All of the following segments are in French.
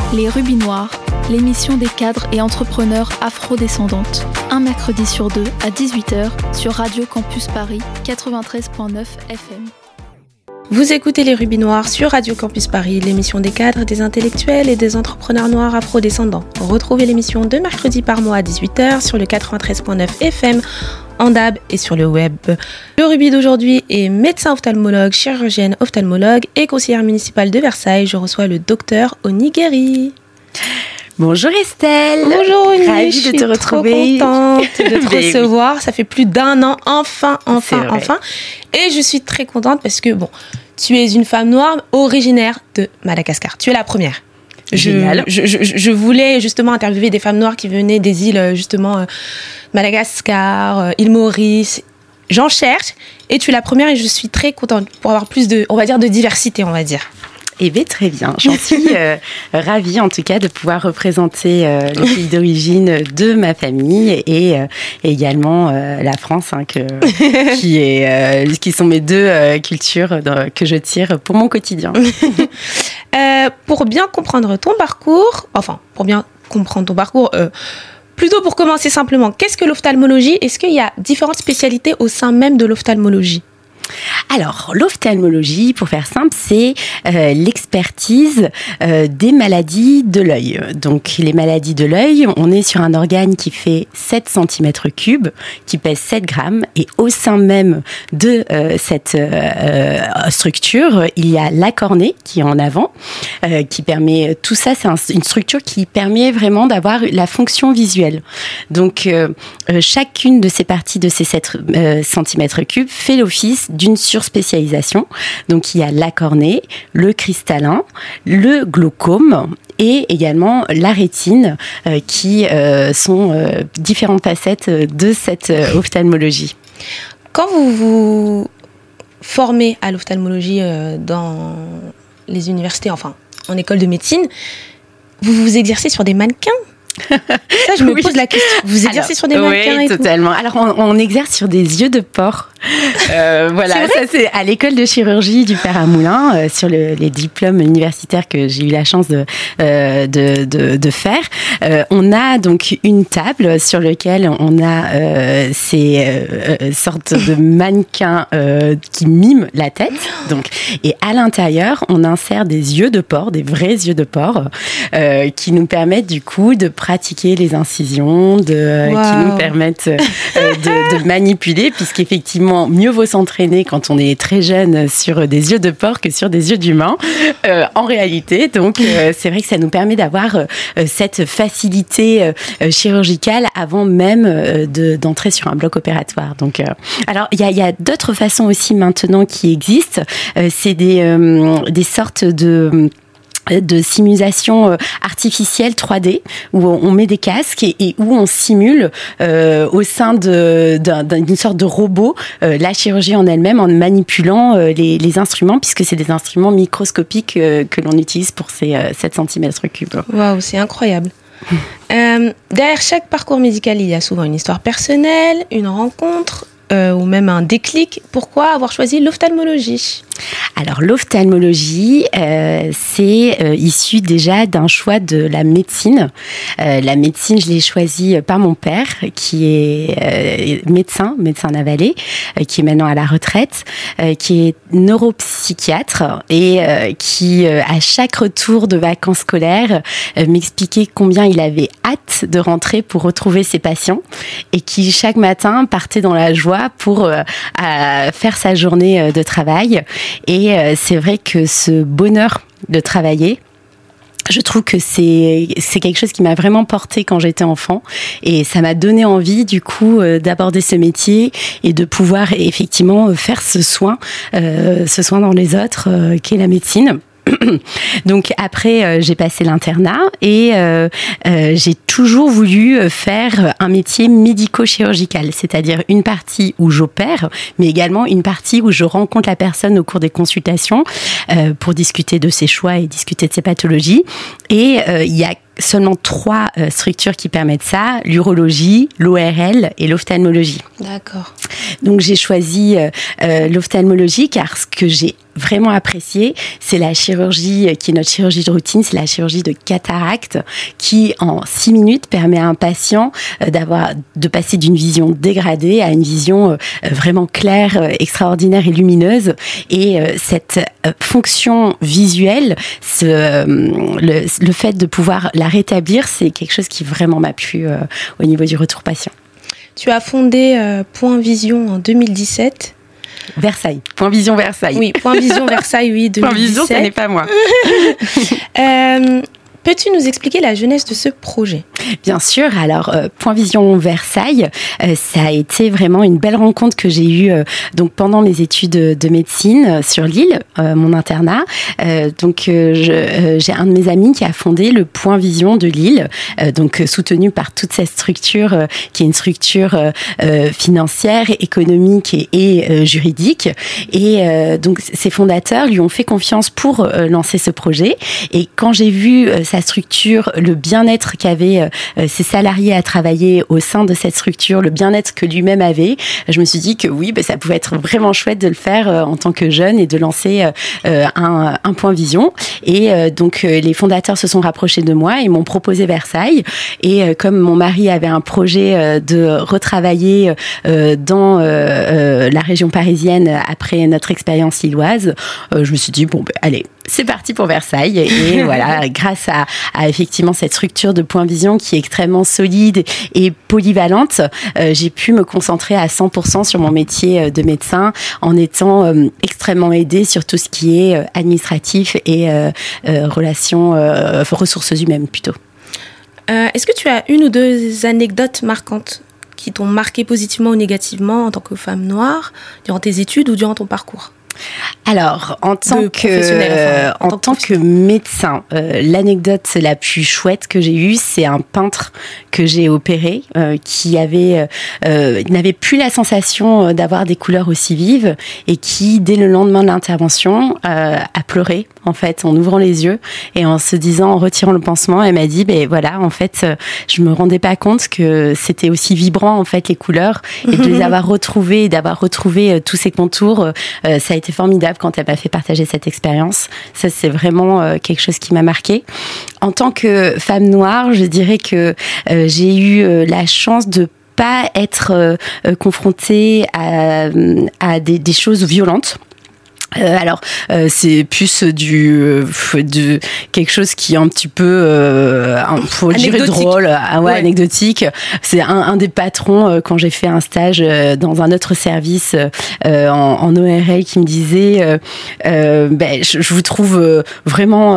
Les Rubis Noirs, l'émission des cadres et entrepreneurs afro-descendantes. Un mercredi sur deux à 18h sur Radio Campus Paris 93.9 FM. Vous écoutez Les Rubis Noirs sur Radio Campus Paris, l'émission des cadres, des intellectuels et des entrepreneurs noirs afro-descendants. Retrouvez l'émission 2 mercredis par mois à 18h sur le 93.9 FM, en DAB et sur le web. Le Rubis d'aujourd'hui est médecin ophtalmologue, chirurgienne ophtalmologue et conseillère municipale de Versailles. Je reçois le docteur Onigeri. Bonjour Estelle. Bonjour Oni, ravie de te retrouver. Trop contente de te recevoir. Ça fait plus d'1 an, enfin. Et je suis très contente parce que tu es une femme noire originaire de Madagascar. Tu es la première. Génial. Je voulais justement interviewer des femmes noires qui venaient des îles Madagascar, île Maurice. J'en cherche et tu es la première et je suis très contente pour avoir plus de diversité, on va dire. Eh bien, très bien. J'en suis ravie, en tout cas, de pouvoir représenter le pays d'origine de ma famille et également la France, qui sont mes deux cultures que je tire pour mon quotidien. Pour bien comprendre ton parcours, plutôt pour commencer simplement, qu'est-ce que l'ophtalmologie ? Est-ce qu'il y a différentes spécialités au sein même de l'ophtalmologie ? Alors, l'ophtalmologie, pour faire simple, c'est l'expertise des maladies de l'œil. Donc, les maladies de l'œil, on est sur un organe qui fait 7 cm3, qui pèse 7 grammes. Et au sein même de cette structure, il y a la cornée qui est en avant, qui permet... Tout ça, c'est une structure qui permet vraiment d'avoir la fonction visuelle. Donc, chacune de ces parties de ces 7 cm3 fait l'office d'une surspécialisation. Donc, il y a la cornée, le cristallin, le glaucome et également la rétine qui sont différentes facettes de cette ophtalmologie. Quand vous vous formez à l'ophtalmologie dans les universités, en école de médecine, vous vous exercez sur des mannequins ? Ça, je me pose la question. Vous exercez sur des mannequins et totalement. Alors, on exerce sur des yeux de porc. Voilà, ça c'est à l'école de chirurgie du Père Amoulin, sur les diplômes universitaires que j'ai eu la chance de faire. On a donc une table sur laquelle on a ces sortes de mannequins qui miment la tête. Donc, et à l'intérieur, on insère des yeux de porc, des vrais yeux de porc, qui nous permettent du coup de pratiquer les incisions, qui nous permettent de manipuler, puisqu'effectivement, mieux vaut s'entraîner quand on est très jeune sur des yeux de porc que sur des yeux d'humain, en réalité. Donc, c'est vrai que ça nous permet d'avoir cette facilité chirurgicale avant même d'entrer sur un bloc opératoire. Donc, alors, il y a d'autres façons aussi maintenant qui existent. C'est des sortes de simulation artificielle 3D où on met des casques et où on simule au sein d'une sorte de robot la chirurgie en elle-même en manipulant les instruments, puisque c'est des instruments microscopiques que l'on utilise pour ces 7 cm3. Waouh, c'est incroyable. Derrière chaque parcours médical, il y a souvent une histoire personnelle, une rencontre ou même un déclic. Pourquoi avoir choisi l'ophtalmologie ? Alors, l'ophtalmologie, c'est issu déjà d'un choix de la médecine. La médecine, je l'ai choisie par mon père, qui est médecin navalais, qui est maintenant à la retraite, qui est neuropsychiatre et qui, à chaque retour de vacances scolaires, m'expliquait combien il avait hâte de rentrer pour retrouver ses patients et qui, chaque matin, partait dans la joie pour faire sa journée de travail. Et c'est vrai que ce bonheur de travailler, je trouve que c'est quelque chose qui m'a vraiment portée quand j'étais enfant, et ça m'a donné envie du coup d'aborder ce métier et de pouvoir effectivement faire ce soin dans les autres qu'est la médecine. Donc après, j'ai passé l'internat et j'ai toujours voulu faire un métier médico-chirurgical, c'est-à-dire une partie où j'opère, mais également une partie où je rencontre la personne au cours des consultations pour discuter de ses choix et discuter de ses pathologies. Et il y a seulement 3 structures qui permettent ça, l'urologie, l'ORL et l'ophtalmologie. D'accord. Donc j'ai choisi l'ophtalmologie car ce que j'ai vraiment apprécié, c'est la chirurgie qui est notre chirurgie de routine, c'est la chirurgie de cataracte qui en 6 minutes permet à un patient de passer d'une vision dégradée à une vision vraiment claire, extraordinaire et lumineuse. Et cette fonction visuelle, le fait de pouvoir la rétablir, c'est quelque chose qui vraiment m'a plu au niveau du retour patient. Tu as fondé Point Vision en 2017. Versailles. Point Vision Versailles. Oui, Point Vision Versailles, oui, 2017. Point Vision, ça n'est pas moi. Peux-tu nous expliquer la genèse de ce projet ? Bien sûr. Alors, Point Vision Versailles, ça a été vraiment une belle rencontre que j'ai eue donc pendant mes études de médecine sur Lille, mon internat. J'ai un de mes amis qui a fondé le Point Vision de Lille, donc soutenu par toute cette structure qui est une structure financière, économique et juridique. Et donc, ses fondateurs lui ont fait confiance pour lancer ce projet. Et quand j'ai vu sa structure, le bien-être qu'avaient ses salariés à travailler au sein de cette structure, le bien-être que lui-même avait, je me suis dit que oui, ça pouvait être vraiment chouette de le faire en tant que jeune et de lancer un Point Vision. Et donc les fondateurs se sont rapprochés de moi et m'ont proposé Versailles. Et comme mon mari avait un projet de retravailler dans la région parisienne après notre expérience lilloise, je me suis dit allez, c'est parti pour Versailles. Et voilà, grâce à effectivement cette structure de Point Vision qui est extrêmement solide et polyvalente, j'ai pu me concentrer à 100% sur mon métier de médecin en étant extrêmement aidée sur tout ce qui est administratif et ressources humaines plutôt. Est-ce que tu as une ou deux anecdotes marquantes qui t'ont marqué positivement ou négativement en tant que femme noire durant tes études ou durant ton parcours ? Alors, en tant que médecin, l'anecdote la plus chouette que j'ai eue, c'est un peintre que j'ai opéré qui n'avait plus la sensation d'avoir des couleurs aussi vives et qui, dès le lendemain de l'intervention, a pleuré en fait en ouvrant les yeux et en se disant, en retirant le pansement, elle m'a dit en fait, je me rendais pas compte que c'était aussi vibrant en fait les couleurs et de les avoir retrouvées, d'avoir retrouvé tous ces contours, ça a été formidable quand elle m'a fait partager cette expérience. Ça, c'est vraiment quelque chose qui m'a marquée. En tant que femme noire, je dirais que j'ai eu la chance de pas être confrontée à des choses violentes. C'est plus de quelque chose qui est un petit peu faut dire drôle, anecdotique. C'est un des patrons quand j'ai fait un stage dans un autre service en ORL qui me disait je vous trouve vraiment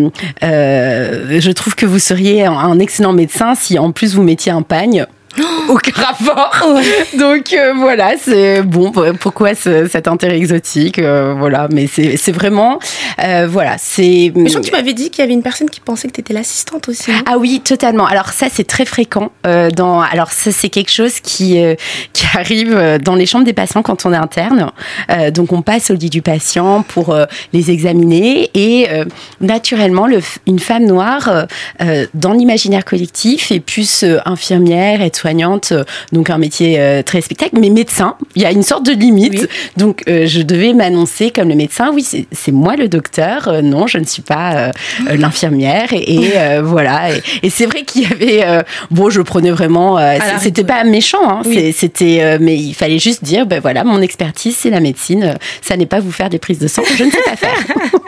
je trouve que vous seriez un excellent médecin si en plus vous mettiez un pagne. Aucun rapport. Ouais. Donc voilà, c'est bon. Pourquoi cet intérêt exotique voilà, mais c'est vraiment voilà, c'est. Mais je crois que tu m'avais dit qu'il y avait une personne qui pensait que tu étais l'assistante aussi. Non ? Ah oui, totalement. Alors ça, c'est très fréquent. Alors ça, c'est quelque chose qui arrive dans les chambres des patients quand on est interne. Donc on passe au lit du patient pour les examiner et naturellement, une femme noire dans l'imaginaire collectif est plus infirmière, aide-soignante, donc un métier très respectable, mais médecin, il y a une sorte de limite. Oui. Donc je devais m'annoncer comme le médecin. Oui, c'est moi le docteur. Non, je ne suis pas l'infirmière. Et voilà. Et c'est vrai qu'il y avait. Je prenais vraiment. C'était pas méchant. Hein, oui. C'était. Mais il fallait juste dire, voilà, mon expertise, c'est la médecine. Ça n'est pas vous faire des prises de sang. Je ne sais pas faire.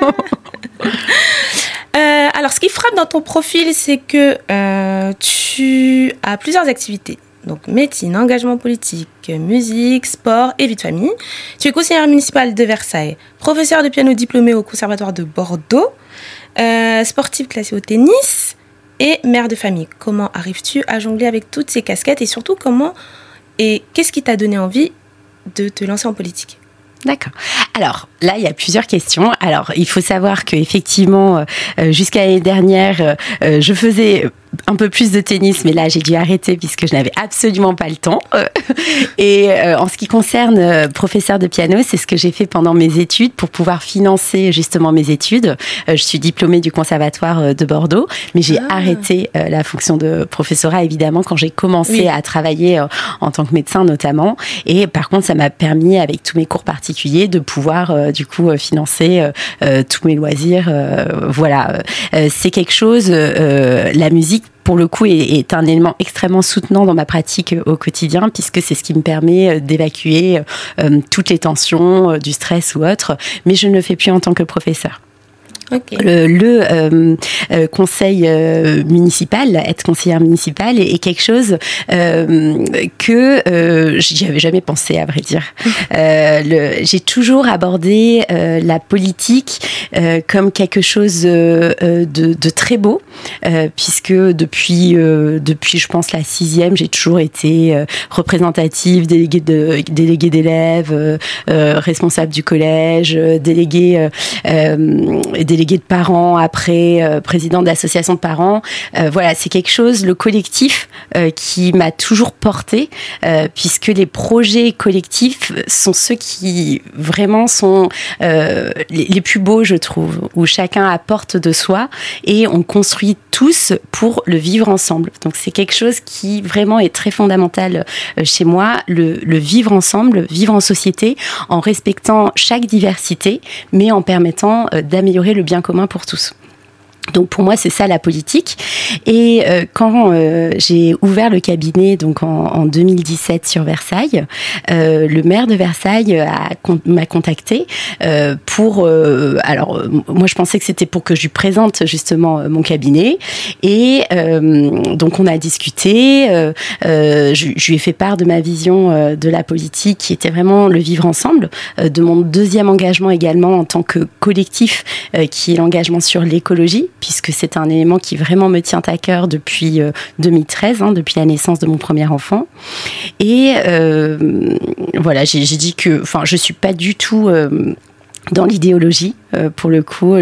Alors, ce qui frappe dans ton profil, c'est que tu as plusieurs activités. Donc, médecine, engagement politique, musique, sport et vie de famille. Tu es conseillère municipale de Versailles, professeure de piano diplômée au Conservatoire de Bordeaux, sportive classée au tennis et mère de famille. Comment arrives-tu à jongler avec toutes ces casquettes et surtout qu'est-ce qui t'a donné envie de te lancer en politique ? D'accord. Alors là, il y a plusieurs questions. Alors, il faut savoir qu'effectivement, jusqu'à l'année dernière, je faisais un peu plus de tennis, mais là, j'ai dû arrêter puisque je n'avais absolument pas le temps. Et en ce qui concerne professeur de piano, c'est ce que j'ai fait pendant mes études pour pouvoir financer justement mes études. Je suis diplômée du Conservatoire de Bordeaux, mais j'ai arrêté la fonction de professorat, évidemment, quand j'ai commencé à travailler en tant que médecin notamment. Et par contre, ça m'a permis, avec tous mes cours particuliers, de pouvoir du coup financer tous mes loisirs. Voilà, c'est quelque chose, la musique, pour le coup, est un élément extrêmement soutenant dans ma pratique au quotidien, puisque c'est ce qui me permet d'évacuer toutes les tensions, du stress ou autre, mais je ne le fais plus en tant que professeur. Okay. Le conseil municipal, être conseillère municipale est quelque chose que j'y avais jamais pensé, à vrai dire. J'ai toujours abordé la politique comme quelque chose de très beau, puisque depuis je pense la 6e, j'ai toujours été représentative, déléguée d'élèves, responsable du collège, déléguée de parents, après président de l'association de parents. Voilà, c'est quelque chose, le collectif, qui m'a toujours portée, puisque les projets collectifs sont ceux qui vraiment sont les plus beaux, je trouve, où chacun apporte de soi et on construit tous pour le vivre ensemble. Donc c'est quelque chose qui vraiment est très fondamental chez moi, le vivre ensemble, vivre en société, en respectant chaque diversité, mais en permettant d'améliorer le bien commun pour tous. Donc pour moi c'est ça la politique. Et quand j'ai ouvert le cabinet donc en 2017 sur Versailles, le maire de Versailles m'a contacté pour alors moi je pensais que c'était pour que je lui présente justement mon cabinet et donc on a discuté, je lui ai fait part de ma vision de la politique qui était vraiment le vivre ensemble, de mon deuxième engagement également en tant que collectif qui est l'engagement sur l'écologie, puisque c'est un élément qui vraiment me tient à cœur depuis 2013, depuis la naissance de mon premier enfant. Et voilà, j'ai dit que, enfin, je suis pas du tout dans l'idéologie, pour le coup.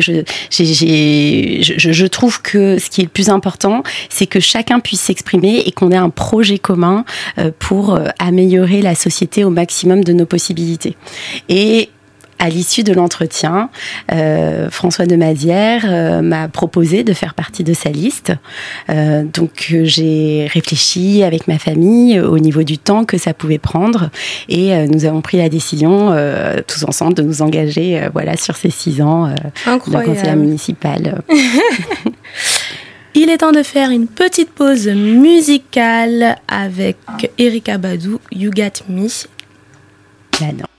Je trouve que ce qui est le plus important, c'est que chacun puisse s'exprimer et qu'on ait un projet commun pour améliorer la société au maximum de nos possibilités. Et à l'issue de l'entretien, François Demasière m'a proposé de faire partie de sa liste. Donc j'ai réfléchi avec ma famille au niveau du temps que ça pouvait prendre et nous avons pris la décision tous ensemble de nous engager voilà, sur ces 6 ans de conseillère municipale. Il est temps de faire une petite pause musicale avec Erykah Badu, You Got Me. Là, non.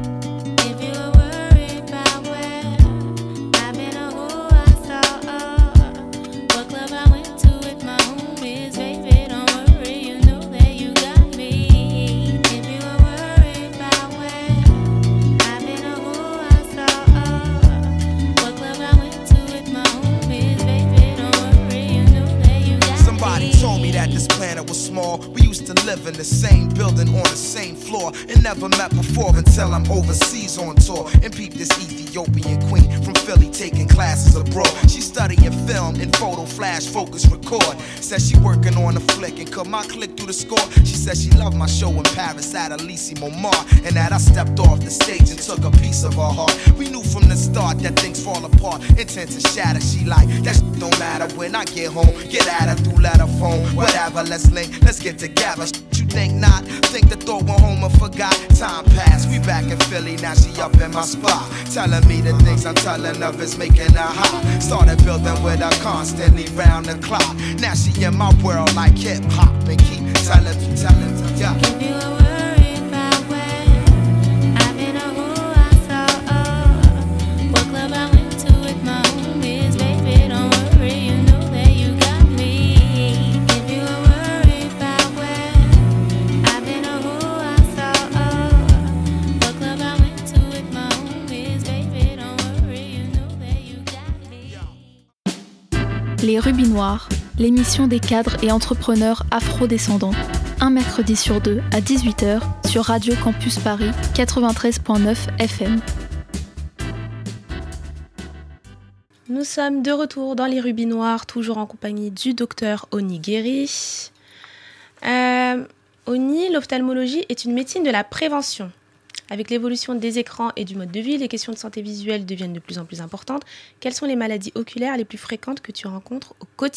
We used to live in the same building on the same floor and never met before until I'm overseas on tour and peep this Ethiopian queen from Philly taking classes abroad. She studying film and photo, flash, focus, record. Says she working on a flick and cut my click through the score. She says she loved my show in Paris at Elysée Montmartre and that I stepped off the stage and took a piece of her heart. We knew from the start that things fall apart, intent to shatter. She like, that shit don't matter when I get home. Get at her through letter phone, whatever, let's link, let's get together. You think not, think the thought went home and forgot. Time passed, we back in Philly, now she up in my spot. Telling me the things I'm telling of is making her hot. Started building with her constantly round the clock. Now she in my world like hip hop and keep telling me, yeah. If you were worried about where I've been or who I saw, what club I went to with my homies, baby, don't worry, you know that you got me. If you were worried about where I've been or who I saw, what club I went to with my homies, baby, don't worry, you know that you got me. Les Rubis Noirs, l'émission des cadres et entrepreneurs afro-descendants. Un mercredi sur deux à 18h sur Radio Campus Paris 93.9 FM. Nous sommes de retour dans les Rubis Noirs, toujours en compagnie du docteur Oni Guéry. Oni, l'ophtalmologie est une médecine de la prévention. Avec l'évolution des écrans et du mode de vie, les questions de santé visuelle deviennent de plus en plus importantes. Quelles sont les maladies oculaires les plus fréquentes que tu rencontres au quotidien ?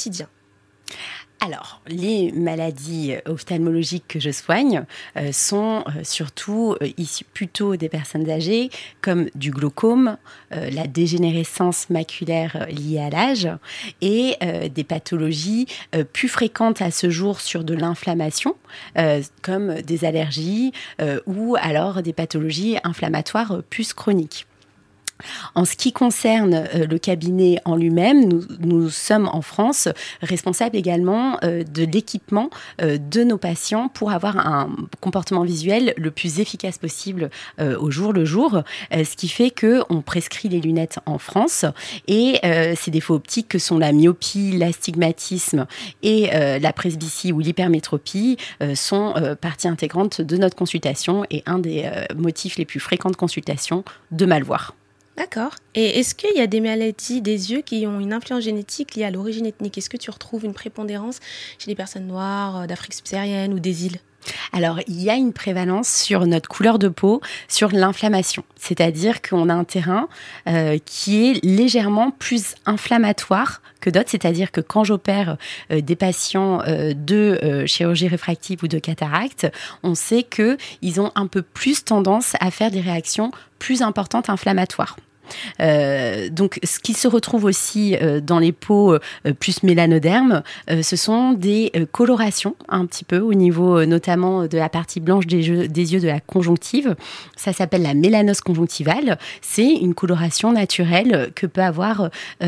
Alors, les maladies ophtalmologiques que je soigne sont surtout issues plutôt des personnes âgées, comme du glaucome, la dégénérescence maculaire liée à l'âge, et des pathologies plus fréquentes à ce jour sur de l'inflammation, comme des allergies ou alors des pathologies inflammatoires plus chroniques. En ce qui concerne le cabinet en lui-même, nous sommes en France responsables également de l'équipement de nos patients pour avoir un comportement visuel le plus efficace possible au jour le jour, ce qui fait qu'on prescrit les lunettes en France et ces défauts optiques que sont la myopie, l'astigmatisme et la presbytie ou l'hypermétropie sont partie intégrante de notre consultation et un des motifs les plus fréquents de consultation de mal voir. D'accord. Et est-ce qu'il y a des maladies des yeux qui ont une influence génétique liée à l'origine ethnique ? Est-ce que tu retrouves une prépondérance chez les personnes noires d'Afrique subsaharienne ou des îles ? Alors, il y a une prévalence sur notre couleur de peau, sur l'inflammation. C'est-à-dire qu'on a un terrain qui est légèrement plus inflammatoire que d'autres. C'est-à-dire que quand j'opère des patients de chirurgie réfractive ou de cataracte, on sait qu'ils ont un peu plus tendance à faire des réactions plus importantes inflammatoires. Donc, ce qui se retrouve aussi dans les peaux plus mélanodermes, ce sont des colorations un petit peu au niveau notamment de la partie blanche des yeux de la conjonctive. Ça s'appelle la mélanose conjonctivale. C'est une coloration naturelle que peut avoir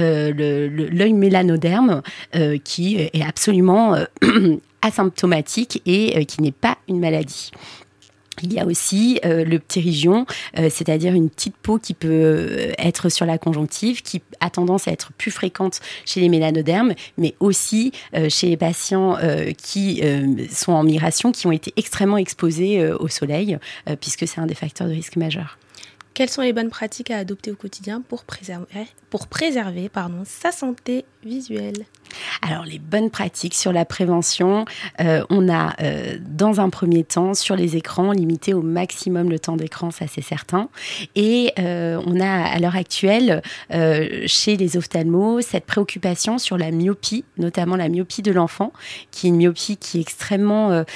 l'œil mélanoderme qui est absolument asymptomatique et qui n'est pas une maladie. Il y a aussi le ptérygion, c'est-à-dire une petite peau qui peut être sur la conjonctive, qui a tendance à être plus fréquente chez les mélanodermes, mais aussi chez les patients qui sont en migration, qui ont été extrêmement exposés au soleil, puisque c'est un des facteurs de risque majeurs. Quelles sont les bonnes pratiques à adopter au quotidien pour préserver sa santé visuelle ? Alors, les bonnes pratiques sur la prévention, on a dans un premier temps sur les écrans limité au maximum le temps d'écran, ça c'est certain. Et on a à l'heure actuelle chez les ophtalmos cette préoccupation sur la myopie, notamment la myopie de l'enfant, qui est une myopie qui est extrêmement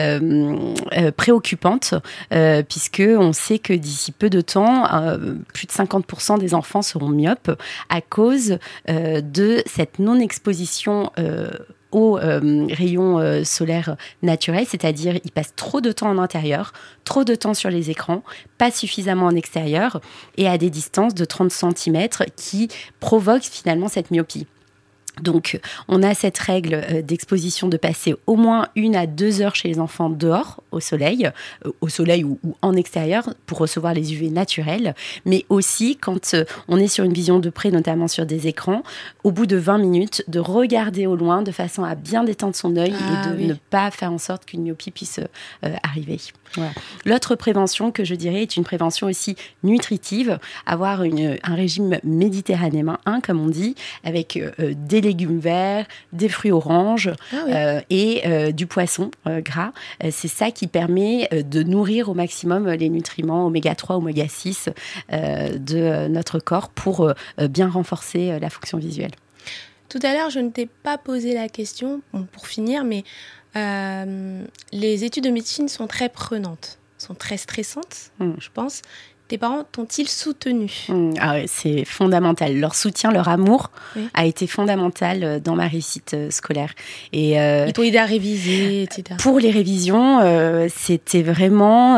préoccupante, puisque on sait que d'ici peu de temps, plus de 50% des enfants seront myopes à cause de cette non-exposition aux rayons solaires naturels, c'est-à-dire ils passent trop de temps en intérieur, trop de temps sur les écrans, pas suffisamment en extérieur et à des distances de 30 cm qui provoquent finalement cette myopie. Donc, on a cette règle d'exposition de passer au moins 1 à 2 heures chez les enfants dehors, au soleil ou en extérieur, pour recevoir les UV naturels. Mais aussi, quand on est sur une vision de près, notamment sur des écrans, au bout de 20 minutes, de regarder au loin de façon à bien détendre son œil et de ne pas faire en sorte qu'une myopie puisse arriver. Voilà. L'autre prévention que je dirais est une prévention aussi nutritive, avoir un régime méditerranéen, comme on dit, avec des légumes verts, des fruits oranges et du poisson gras. C'est ça qui permet de nourrir au maximum les nutriments oméga 3, oméga 6 de notre corps pour bien renforcer la fonction visuelle. Tout à l'heure, je ne t'ai pas posé la question, pour finir, mais les études de médecine sont très prenantes, sont très stressantes, je pense. Tes parents t'ont-ils soutenu ? Ah ouais, c'est fondamental. Leur soutien, leur amour a été fondamental dans ma réussite scolaire. Et ils t'ont aidé à réviser, etc. Pour les révisions, c'était vraiment...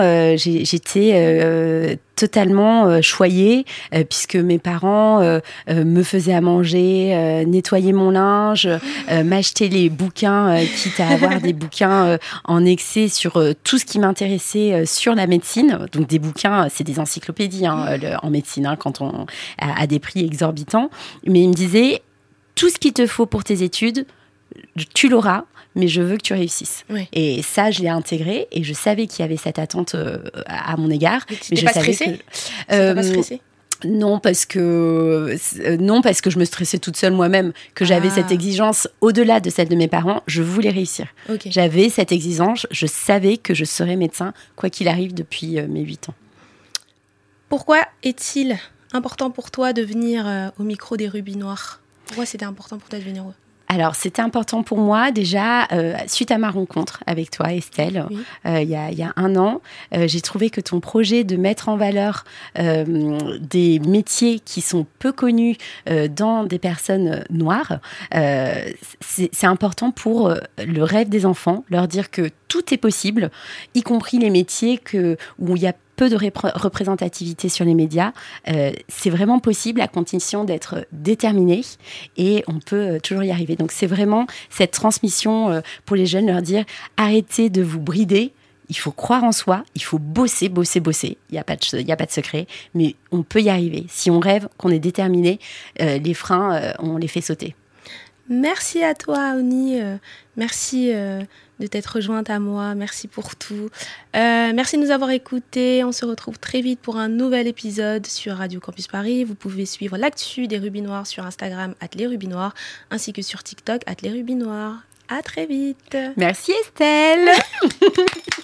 j'étais totalement choyée puisque mes parents me faisaient à manger, nettoyaient mon linge, m'achetaient les bouquins, quitte à avoir des bouquins en excès sur tout ce qui m'intéressait sur la médecine. Donc des bouquins, c'est des encyclopédies en médecine quand on à des prix exorbitants. Mais ils me disaient tout ce qu'il te faut pour tes études. tu l'auras, mais je veux que tu réussisses. Oui. Et ça, je l'ai intégré et je savais qu'il y avait cette attente à mon égard. Mais tu mais t'es je pas savais stressée? que Ça t'a pas stressé? non, parce que je me stressais toute seule moi-même, que j'avais cette exigence au-delà de celle de mes parents. Je voulais réussir. Ok. J'avais cette exigence. Je savais que je serais médecin, quoi qu'il arrive, depuis mes 8 ans. Pourquoi est-il important pour toi de venir au micro des Rubis Noirs? Pourquoi c'était important pour toi de venir Alors, c'était important pour moi, déjà, suite à ma rencontre avec toi, Estelle, Oui. il y a 1 an, j'ai trouvé que ton projet de mettre en valeur des métiers qui sont peu connus dans des personnes noires, c'est important pour le rêve des enfants, leur dire que tout est possible, y compris les métiers où il y a peu de représentativité sur les médias. C'est vraiment possible à condition d'être déterminé et on peut toujours y arriver. Donc c'est vraiment cette transmission pour les jeunes, leur dire arrêtez de vous brider, il faut croire en soi, il faut bosser. Il n'y a pas de secret, mais on peut y arriver. Si on rêve, qu'on est déterminé, les freins, on les fait sauter. Merci à toi, Oni. Merci de t'être rejointe à moi. Merci pour tout. Merci de nous avoir écoutés. On se retrouve très vite pour un nouvel épisode sur Radio Campus Paris. Vous pouvez suivre l'actu des Rubis Noirs sur Instagram @lesrubisnoirs ainsi que sur TikTok @lesrubisnoirs. À très vite. Merci Estelle.